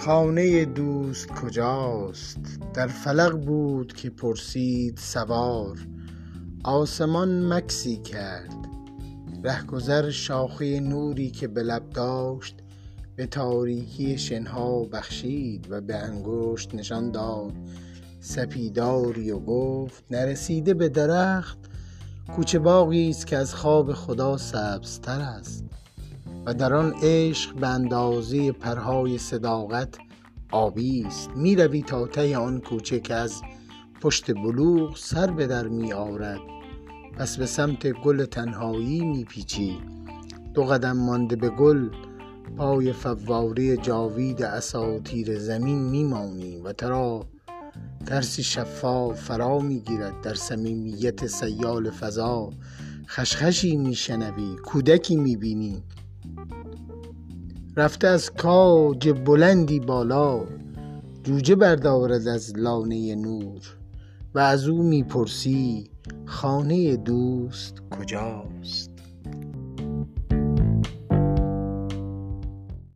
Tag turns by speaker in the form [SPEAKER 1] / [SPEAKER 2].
[SPEAKER 1] خانه دوست کجاست؟ در فلق بود که پرسید سوار. آسمان مکسی کرد، رهگذر شاخه نوری که به لب داشت به تاریکی شنها بخشید و به انگشت نشان داد سپیداری و گفت نرسیده به درخت کوچه باغی است که از خواب خدا سبزتر است و در آن عشق به اندازه پرهای صداقت آبی است. می روی تا ته آن کوچه که از پشت بلوغ سر به در می آورد، پس به سمت گل تنهایی می پیچی. 2 قدم مانده به گل پای فواره جاوید اساطیر زمین می مانی و ترا ترسی شفاف فرا می گیرد. در صمیمیت سیال فضا خشخشی می شنوی، کودکی می بینی رفته از کاج بلندی بالا، جوجه بردارد از لانه نور و از او می پرسی خانه دوست کجاست؟